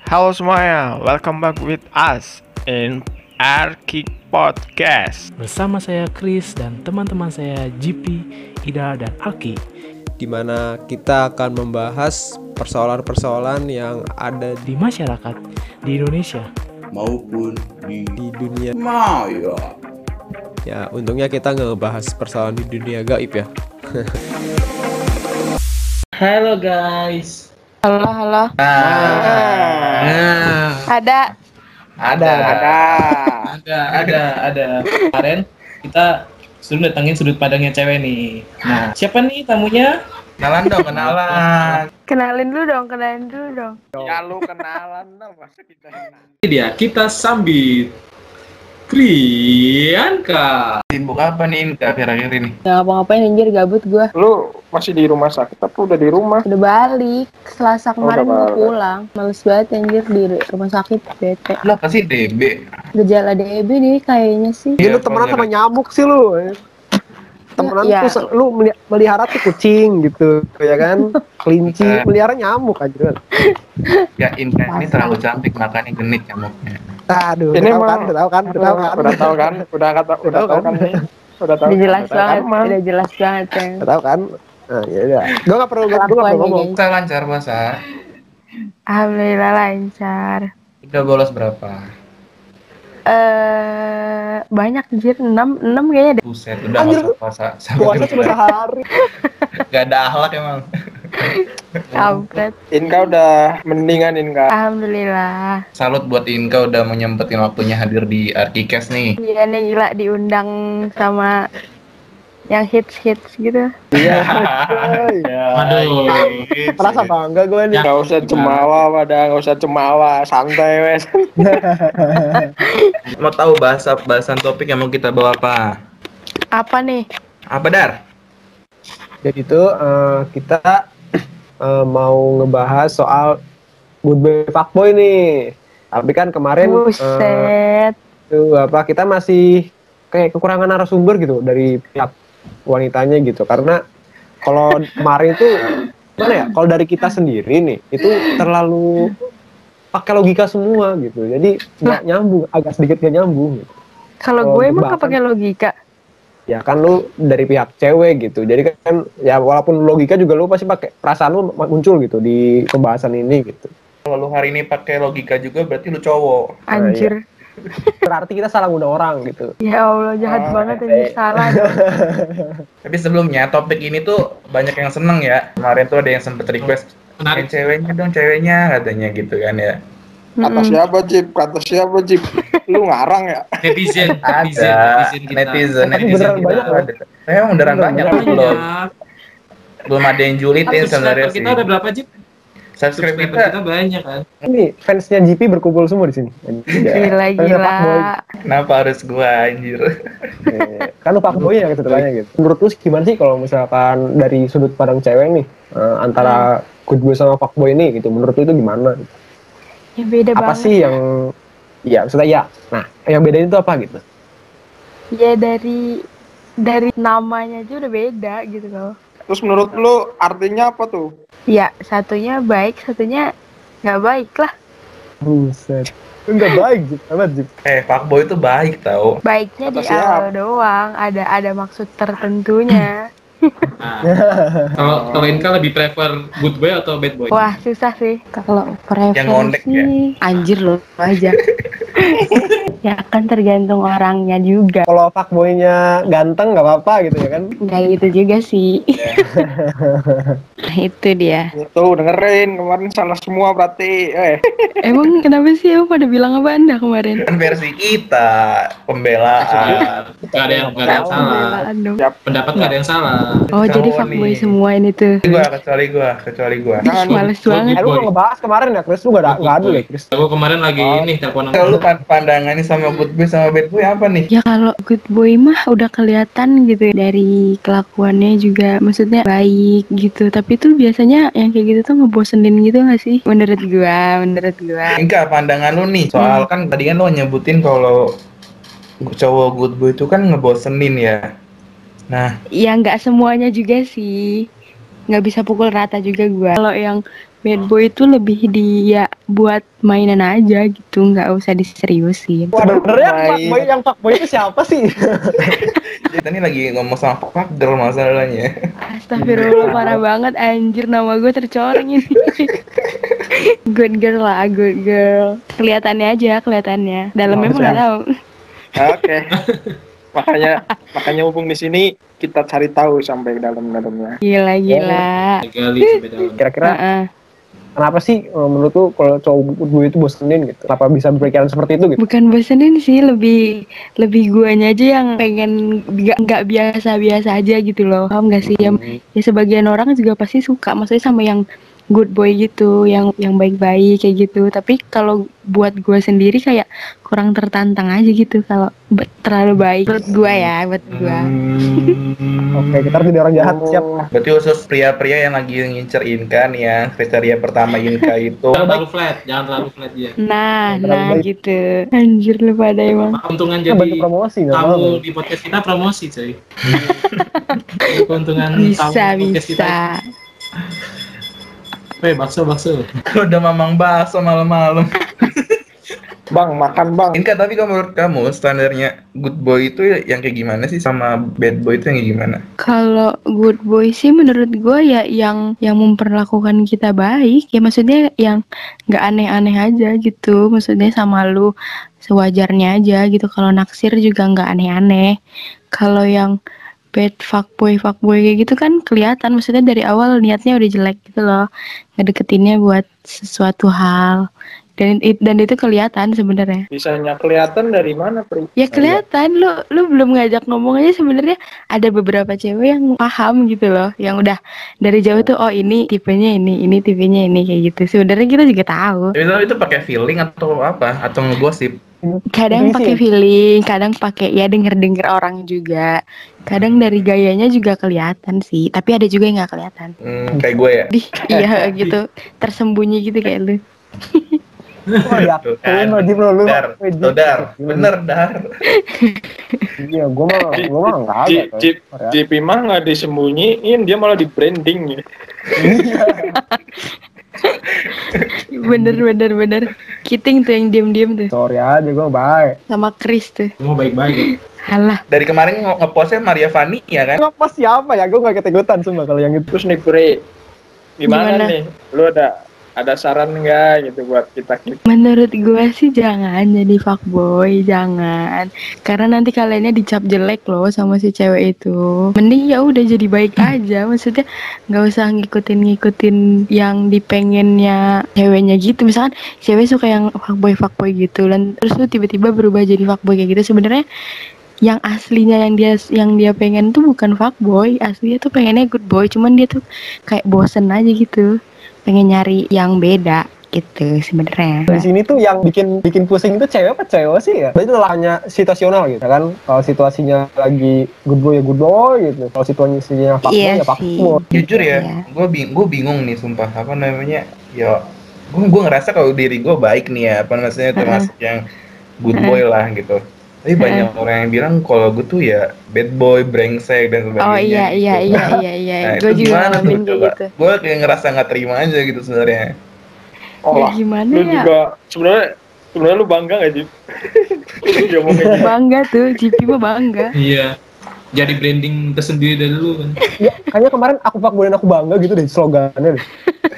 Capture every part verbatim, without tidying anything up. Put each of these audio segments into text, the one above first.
Halo semuanya, welcome back with us in Arkick Podcast. Bersama saya Chris dan teman-teman saya G P, Ida, dan Alki, di mana kita akan membahas persoalan-persoalan yang ada di masyarakat di Indonesia maupun di, di dunia maya. Ya, untungnya kita nggak ngebahas persoalan di dunia gaib ya. Halo guys. Halo, halo. Nah, Ada. ada, ada, ada, ada, ada. Kemarin kita sudah datangin sudut pandangnya cewek nih. Nah, siapa nih tamunya? Kenalan dong, kenalan. Kenalin dulu dong, kenalin dulu dong. Ya lu kenalan dong, masa kita Ini dia, kita sambit Priyanka. Sibuk apa nih Inka akhir-akhir ini? Gak ngapa-ngapain anjir, gabut gua. Lu masih di rumah sakit apa udah di rumah? Udah balik. Selasa kemarin udah gua balik. pulang. Males banget anjir di rumah sakit, bete. Lu apa sih D B? Gejala D B nih kayaknya sih. Iya, lu temenan sama nyamuk sih lu. Temenan Ya. tuh lu meli- melihara tuh kucing gitu, ya kan? Kelinci, melihara nyamuk aja. Ya Inka ini terlalu cantik makanya genit nyamuknya. Aduh, Ini udah tahu emang- kan, udah tahu kan, udah tahu kan. Udah tahu kan? Udah kata udah tahu kan nih. Udah tahu. Udah jelas udah tahu banget, kan, Mang? udah jelas banget ya. Udah tahu kan? Nah, ya udah. Gua enggak perlu gua enggak perlu Kelakuannya, ngomong. Kita lancar puasa. Alhamdulillah lancar. Udah bolos berapa? Eh banyak anjir, enam enam kayaknya deh. Buset, udah Anjir, nggak usah puasa. Sampai Puasa cuma sehari. Gak ada akhlak emang. Kampret. Inka udah mendingan Inka. Alhamdulillah. Salut buat Inka udah menyempetin waktunya hadir di Arkikes nih. Iya nih gila diundang sama yang hits-hits gitu. Iya. Aduh. Merasa bangga gue nih. Gak usah cemawa pada, gak usah cemawa, santai wes. Mau tahu bahasa bahasan topik yang mau kita bawa apa? Apa nih? Apa Dar? Jadi itu eh, kita eh, mau ngebahas soal good boy fuckboy nih. Tapi kan kemarin eh, Buset. tuh apa kita masih kayak kekurangan narasumber gitu dari pihak wanitanya gitu. Karena kalau kemarin tuh mana ya? Kalau dari kita sendiri nih itu terlalu pakai logika semua gitu. Jadi nggak nyambung, agak sedikit nggak nyambung. Gitu. Kalau Oh, gue emang bahkan- gak pakai logika. Ya kan lu dari pihak cewek gitu. Jadi kan ya walaupun logika juga lu pasti pakai perasaan lu muncul gitu di pembahasan ini gitu. Kalau lu hari ini pakai logika juga berarti lu cowok. Anjir. Berarti kita salah ngundang orang gitu. Ya Allah jahat Oh, banget anjir, salah. Tapi sebelumnya topik ini tuh banyak yang seneng ya. Kemarin tuh ada yang sempet request, "Yang ceweknya dong, ceweknya," katanya gitu kan ya. Kata Mm-mm. siapa Jip? Kata siapa Jip? Lu ngarang ya? Netizen, netizen, Ada netizen kita. netizen, Tapi netizen beneran kita banyak loh. ada. Emang beneran Beneran banyak banyak. belum. Belum ada yang julitin Subscriber sebenarnya sih. kita ada berapa, Jip? Subscribe Subscriber kita kita banyak kan. Ini fansnya G P berkumpul semua di sini. Gila Fansnya gila. fuckboy. kenapa harus gua anjir? Eh, Kan lu fuckboy ya gitu tanya gitu. Menurut lu gimana sih kalau misalkan dari sudut pandang cewek nih eh, antara good boy sama fuckboy ini gitu. Menurut lu itu gimana? Ya beda Apa banget. sih yang ya maksudnya ya. Nah, yang bedain itu apa gitu? Ya dari dari namanya aja udah beda gitu loh. Terus menurut lu artinya apa tuh? Ya satunya baik, satunya nggak baik lah. Buset. Enggak baik gitu. Apa Jip? Eh, fuckboy itu baik tau. Baiknya di Kata siapa? awal doang. Ada ada maksud tertentunya. Nah, kalau kalau Inka lebih prefer good boy atau bad boy? Wah susah sih. Kalau Yang ngondek ya? preferensi, anjir loh aja. Ya kan tergantung orangnya juga. Kalau fuckboy-nya ganteng nggak apa-apa gitu ya kan? Nggak gitu juga sih. Nah, itu dia. Tuh dengerin kemarin salah semua berarti. Eh, Emang kenapa sih emang pada bilang apa anda kemarin? Kan versi kita pembelaan. Gak ada yang gak ada yang salah. Pembelaan dong. Pendapat gak ada yang salah. Oh jadi Cowok fuckboy nih. semua ini tuh. Gua kecuali gua, kecuali gua. jangan Males Good banget. Eh, lu boy. nggak ngebahas kemarin ya, Chris? Lu nggak ada, nggak ada ya, Chris? Aku kemarin lagi Oh. ini teleponan. Kalau lu pan- pandangannya sama good boy sama bad boy apa nih? Ya kalau good boy mah udah kelihatan gitu ya, dari kelakuannya juga maksudnya baik gitu. Tapi tuh biasanya yang kayak gitu tuh ngebosenin gitu gak sih? Menurut gua, menurut gua. Enggak, pandangan lu nih. Soal kan tadi kan lu nyebutin kalau cowok good boy itu kan ngebosenin ya. Nah, Ya nggak semuanya juga sih. Nggak bisa pukul rata juga gua. Kalau yang bad boy itu lebih dia buat mainan aja gitu, nggak usah diseriusin. Wah, sebenarnya fuckboy yang fuckboy itu siapa sih? Kita ini lagi ngomong sama fuck girl masalahnya. Astagfirullah, parah banget anjir, nama gue tercoreng ini. Good girl lah, good girl. Kelihatannya aja, kelihatannya. Dalamnya mah nggak tahu. Oke. Makanya makanya hubung di sini kita cari tahu sampai dalam-dalamnya. Gila gila. Gali sampai dalam. Kira-kira Heeh. kenapa sih eh, menurut lu kalau cowok good boy itu bosenin gitu? Kenapa bisa berpikiran seperti itu gitu? Bukan bosenin sih, lebih lebih guanya aja yang pengen nggak nggak biasa-biasa aja gitu loh. Paham nggak sih? Ya, ya sebagian orang juga pasti suka, maksudnya sama yang good boy gitu, yang yang baik-baik kayak gitu. Tapi kalau buat gue sendiri kayak kurang tertantang aja gitu kalau be- terlalu baik menurut gue ya, buat gue. Oke, kita harus jadi orang jahat, siap. Berarti khusus pria-pria yang lagi ngincer Inka nih ya, kriteria pertama Inka itu. Jangan terlalu flat, jangan terlalu flat ya. Nah, Terlalu nah baik. gitu. Anjir lu pada emang. Keuntungan Kita bantu jadi promosi nggak tamu apa-apa. di podcast kita promosi coy. Keuntungan tamu Bisa podcast kita. bisa. Weh, bakso bakso. Kalau udah mamang bakso malam-malam. Bang, makan bang. Inka, tapi kalau menurut kamu standarnya good boy itu yang kayak gimana sih sama bad boy itu yang kayak gimana? Kalau good boy sih menurut gue ya yang yang memperlakukan kita baik, ya maksudnya yang nggak aneh-aneh aja gitu, maksudnya sama lu sewajarnya aja gitu. Kalau naksir juga nggak aneh-aneh. Kalau yang bad fuckboy fuckboy kayak gitu kan kelihatan, maksudnya dari awal niatnya udah jelek gitu loh, ngedeketinnya buat sesuatu hal, dan it- dan itu kelihatan sebenarnya. Bisanya kelihatan dari mana, Pri? Ya kelihatan, lu lu belum ngajak ngomong aja sebenarnya ada beberapa cewek yang paham gitu loh, yang udah dari jauh tuh oh ini tipenya ini, ini tipenya ini kayak gitu. Sebenarnya kita juga tahu. Tapi itu, itu pakai feeling atau apa? Atau ngegosip? Kadang Intuisi pakai ya? feeling, kadang pakai ya denger-denger orang juga. Kadang dari gayanya juga kelihatan sih, tapi ada juga yang nggak kelihatan. Hmm, kayak gue ya. Di, iya gitu, tersembunyi gitu kayak lu. Wah, ya, Tuh kalian kan. mau di bro lu. Dar, Wih, di- tuh dar, bener dar. Iya, gua mah gua mah enggak ada. J- coy. J- Korea. J P mah nggak disembunyiin, dia malah di branding ya. Bener bener bener. Kiting tuh yang diem-diem tuh, Sorry aja, gua baik. sama Chris tuh. Semua baik-baik. Halah. Dari kemarin nge- ngepostnya Maria Fanny ya kan? Ngapa siapa ya? Gua nggak ikut-ikutan sumpah kalau yang itu. Terus nih, Pri, gimana, Gimana? nih? Lu ada ada saran nggak gitu buat kita kita? Menurut gue sih jangan jadi fuckboy, jangan. Karena nanti kaliannya dicap jelek loh sama si cewek itu. Mending ya udah jadi baik aja. Maksudnya nggak usah ngikutin-ngikutin yang dipengennya ceweknya gitu. Misalkan cewek suka yang fuckboy fuckboy gitu, dan terus tuh tiba-tiba berubah jadi fuckboy kayak gitu. Sebenarnya yang aslinya yang dia yang dia pengen tuh bukan fuckboy, aslinya tuh pengennya good boy. Cuman dia tuh kayak bosen aja gitu, pengen nyari yang beda gitu sebenarnya. Di sini tuh yang bikin bikin pusing itu cewek apa cewek sih ya? Berarti itu hanya situasional gitu kan? Kalau situasinya lagi good boy ya good boy gitu. Kalau situasinya fuckboy Iya ya sih. fuckboy. Jujur ya, Iya. gue bing gue bingung nih sumpah, apa namanya? Ya, gue gue ngerasa kalau diri gue baik nih ya, apa maksudnya termasuk yang good boy lah gitu. Tapi banyak orang yang bilang kalau gue tuh ya bad boy, brengsek dan sebagainya. Oh iya iya gitu. iya iya iya. Nah, Gue itu juga gimana tuh ngalamin kayak coba? gitu. Gue kayak ngerasa nggak terima aja gitu sebenarnya. Oh Ya lah, gimana lu ya? juga sebenarnya sebenarnya lu bangga nggak Jip? Dia ngomong kayak gitu. Bangga tuh, J P mah bangga. Iya. Jadi branding tersendiri dari lu kan. Ya, kayaknya kemarin aku fuckboy dan aku bangga gitu deh slogannya deh.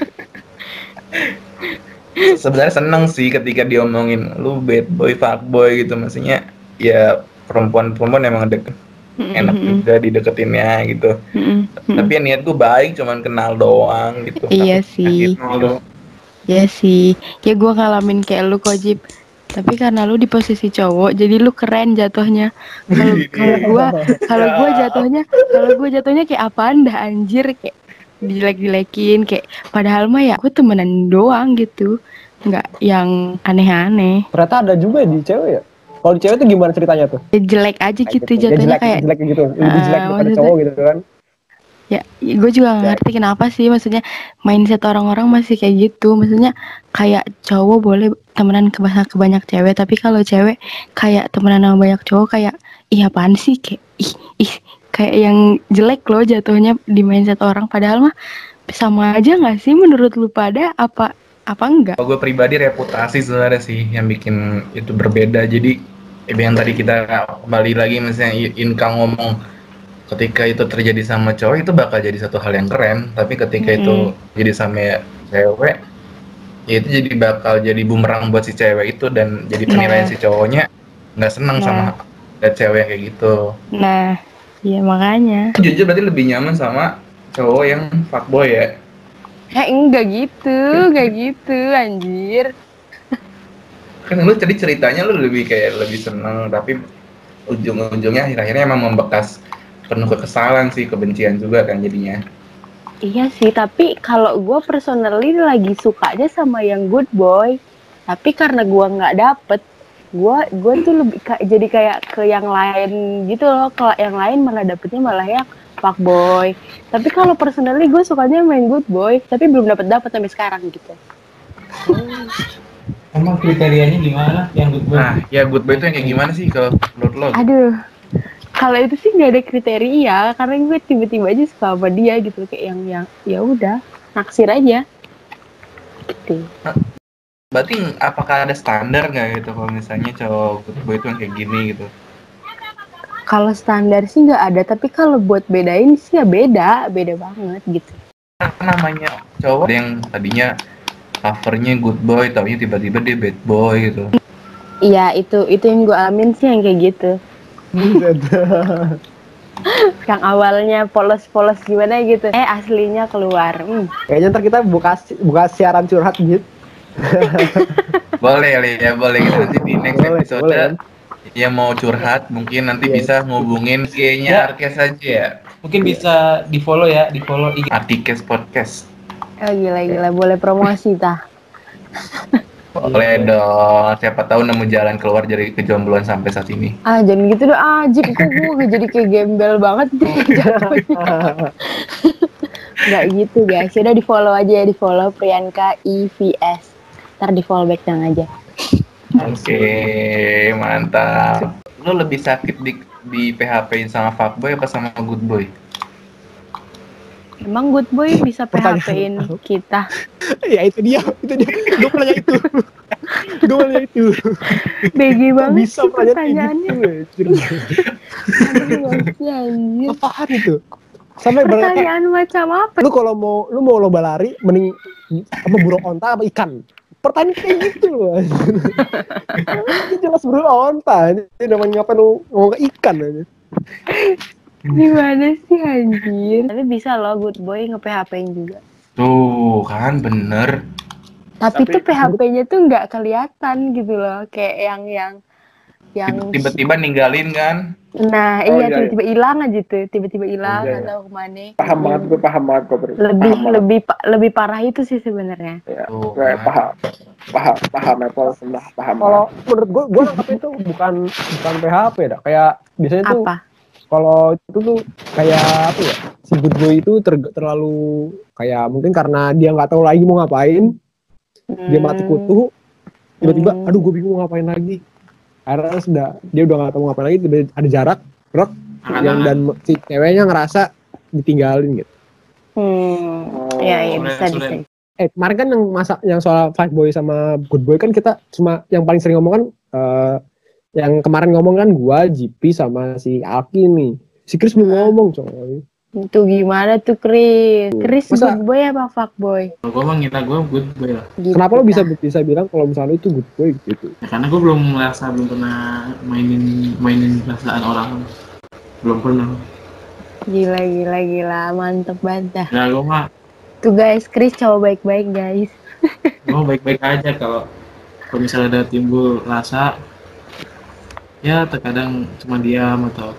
Sebenarnya seneng sih ketika diomongin lu bad boy, fuck boy gitu, maksudnya ya perempuan-perempuan emang deket, enak juga dideketinnya gitu. Mm-mm, mm-mm. Tapi ya niat gue baik, cuman kenal doang gitu. Iya Tapi sih. gitu. Ya sih, ya gue ngalamin kayak lu kok Jip. Tapi karena lu di posisi cowok, jadi lu keren jatuhnya. Kalau kalau gua, kalau gua jatuhnya, kalau gua jatuhnya kayak apaan dah anjir, kayak dijelek-jelekin, kayak padahal mah ya aku temenan doang gitu, nggak yang aneh-aneh. Ternyata ada juga di cewek ya. Kalau di cewek tuh gimana ceritanya tuh? Ya, jelek aja Kayak gitu, Ya, jatuhnya jelek, kayak jelek gitu. Lebih Ah, jelek daripada maksudnya- cowok gitu kan. ya, gue juga nggak ngerti kenapa sih, maksudnya mindset orang-orang masih kayak gitu. Maksudnya kayak cowok boleh temenan ke banyak, ke banyak cewek, tapi kalau cewek kayak temenan sama banyak cowok kayak ih apaan sih, kayak ih ih kayak yang jelek loh jatuhnya di mindset orang. Padahal mah sama aja nggak sih menurut lu pada apa apa enggak? Kalau gue pribadi reputasi sebenarnya sih yang bikin itu berbeda. Jadi yang tadi kita kembali lagi misalnya Inka ngomong ketika itu terjadi sama cowok itu bakal jadi satu hal yang keren, tapi ketika mm-hmm. itu jadi sama cewek ya itu jadi bakal jadi bumerang buat si cewek itu dan jadi penilaian nah. si cowoknya nggak senang nah. sama lihat cewek kayak gitu. Nah, iya makanya. Jujur berarti lebih nyaman sama cowok yang fuckboy ya? Eh enggak gitu, enggak gitu anjir. Kan lu tadi ceritanya lu lebih kayak lebih seneng tapi ujung-ujungnya akhir-akhirnya emang membekas penuh kekesalan sih, kebencian juga kan jadinya. Iya sih, tapi kalau gue personally lagi sukanya sama yang good boy, tapi karena gue nggak dapet, gue gue tuh lebih ka- jadi kayak ke yang lain gitu loh, ke yang lain malah dapetnya malah yang fuckboy. Tapi kalau personally gue sukanya main good boy, tapi belum dapet dapet sampai sekarang gitu. Emang kriterianya gimana yang good boy? Nah, ya good boy itu yang kayak gimana sih kalau menurut lo? Aduh, kalau itu sih nggak ada kriteria, karena gue tiba-tiba aja suka sama dia gitu, kayak yang yang ya udah naksir aja. Gitu. Nah, berarti apakah ada standar nggak gitu kalau misalnya cowok good boy itu yang kayak gini gitu? Kalau standar sih nggak ada, tapi kalau buat bedain sih ya beda, beda banget gitu. Nah, namanya cowok yang tadinya covernya good boy, taunya tiba-tiba dia bad boy gitu. Iya, itu itu yang gue alamin sih yang kayak gitu. Yang awalnya polos-polos gimana gitu, eh aslinya keluar. Hmm. Kayaknya ntar kita buka buka siaran curhat gitu. Boleh ya, boleh gitu nanti di next boleh, episode. Boleh. Yang mau curhat mungkin nanti yeah. bisa ngubungin kayaknya ya. Arkes aja ya. Mungkin bisa di follow ya, di follow I G Arkes Podcast. Oh gila gila, boleh promosi tah. Boleh dong, siapa tahu nemu jalan keluar dari kejombloan sampai saat ini. Ah jangan gitu dong, ah Jip, kok gue jadi kayak gembel banget deh jatuhnya. Nggak gitu guys, udah di follow aja ya, di follow Priyanka I V S. Ntar di follow back dong aja. Oke, okay, mantap. Lo lebih sakit di, di P H P-in sama fuckboy apa sama good boy? Emang good boy bisa P H P-in kita? Ya itu dia, itu dia. Gue nanya itu. Gue nanya itu. Begi banget bisa sih pertanyaannya. Gitu. Apaan itu? Sampai pertanyaan berapa, macam apa? Lu kalau mau lu mau lomba lari, mending apa burung onta apa ikan? Pertanyaan kayak gitu loh. Ini jelas burung onta. Ini namanya apa lu ngomong ke ikan aja. Gimana sih anjir? Tapi bisa loh good boy nge-P H P-in juga. Tuh kan bener. Tapi, Tapi tuh P H P-nya tuh nggak kelihatan gitu loh, kayak yang yang yang tiba-tiba ninggalin kan? Nah Oh, iya iya, tiba-tiba hilang aja tuh, tiba-tiba hilang Iya, iya. atau kemana? Paham banget, gue paham banget kok. Bro. Lebih Paham banget. lebih pa- lebih parah itu sih sebenarnya. Ya, Tuh, gue kan. paham, paham, paham Apple, sudah paham. Kalau menurut gue, gue nangkep itu bukan bukan P H P dah. Kayak biasanya tuh Apa? kalau itu tuh kayak apa ya? Si good boy itu ter- terlalu kayak mungkin karena dia nggak tahu lagi mau ngapain, dia mati kutu, tiba-tiba, Hmm. aduh gue bingung mau ngapain lagi. Akhirnya sudah dia udah nggak tahu mau ngapain lagi, tiba ada jarak, rok, yang dan si ceweknya ngerasa ditinggalin gitu. Hmm. Ya, ya bisa Suren, bisa. Eh kemarin kan yang masa yang soal five boy sama good boy kan kita cuma yang paling sering ngomong kan eh, yang kemarin ngomong kan gua, J P sama si Alki nih. Si Chris belum ngomong coy. Itu gimana tuh Chris? Chris Masa- good boy apa fuck boy? Kalau gue mah ngira gue good boy lah. Gitu, Kenapa lo bisa Kak. bisa bilang kalau misalnya itu good boy gitu? Ya, karena gue belum merasa, belum pernah mainin mainin perasaan orang. Belum pernah. Gila gila gila, mantep banget dah. Ya gue mah, Tuh guys, Chris cowok baik-baik guys. gue baik-baik aja kalau kalau misalnya ada timbul rasa, ya terkadang cuma diam atau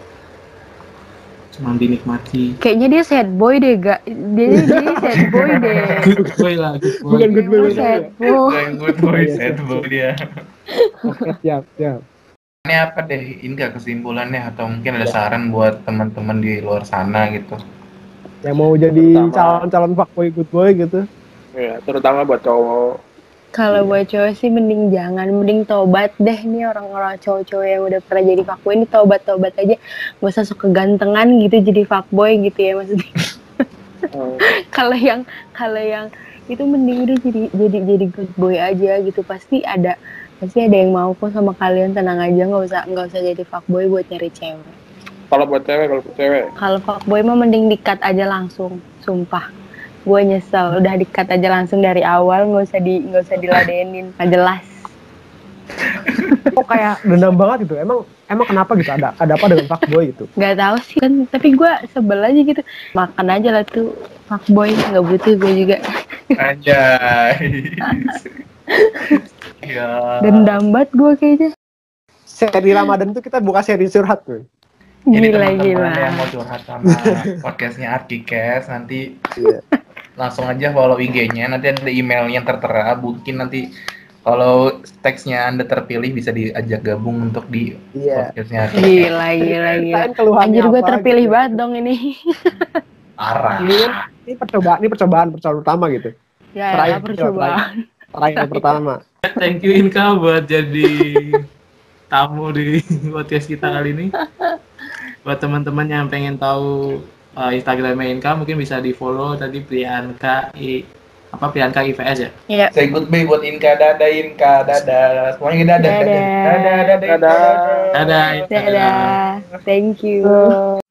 cuma dinikmati. Kayaknya dia sad boy deh, gak? Dia dia sad boy deh. Good boy lah, good boy. Bukan good boy. Emang sad boy. Yang good boy, sad boy dia. Oke, siap, siap. Ini apa deh, ini gak kesimpulannya atau mungkin ada saran buat teman-teman di luar sana gitu? Yang mau jadi Pertama- calon-calon fuckboy good boy gitu. Ya, terutama buat cowok. Kalau buat cowok sih mending jangan, mending tobat deh nih orang-orang cowok-cowok yang udah pernah jadi fuckboy ini, tobat-tobat aja, gak usah sok kegantengan gitu jadi fuckboy gitu ya maksudnya. Kalau yang kalau yang itu mending udah jadi jadi jadi good boy aja gitu, pasti ada pasti ada yang mau kok sama kalian, tenang aja, nggak usah nggak usah jadi fuckboy buat nyari cewek. Kalau buat cewek, kalau buat cewek. Kalau fuckboy mah mending di-cut aja langsung, sumpah. Gue nyesel, udah di-cut aja langsung dari awal, nggak usah di nggak usah diladenin, nggak jelas. Kok kayak dendam banget gitu. Emang emang kenapa gitu? Ada ada apa dengan fuckboy gitu? Nggak tahu sih kan, tapi gue sebel aja gitu. Makan aja lah tuh fuckboy, nggak butuh gue juga. Anjay. Ya. Dendam banget gue kayaknya. Seri Ramadan tuh kita buka seri curhat tuh. Jadi Gila teman-teman gila. yang mau curhat sama podcastnya Arkikes nanti langsung aja follow I G-nya, nanti ada emailnya tertera, mungkin nanti kalau teksnya Anda terpilih bisa diajak gabung untuk di Iya. podcastnya Arkikes. Gila gila gila. Lain keluhannya Anjir gue apa terpilih gitu. banget dong ini. Parah. Ini kan ini percobaan, ini percobaan percobaan pertama gitu. Ya Terakhir, ya percobaan. Terakhir pertama. Thank you Inka buat jadi tamu di podcast kita kali ini. Buat teman-teman yang pengen tahu uh, Instagramnya Inka, mungkin bisa di follow tadi Priyanka I apa Priyanka I P S ya. Iya. Say goodbye buat Inka, dadah Inka, dadah. Semuanya dadah, dadah. Dadah. Dadah, dadah, dadah. Dadah. Inka. Dadah. Thank you.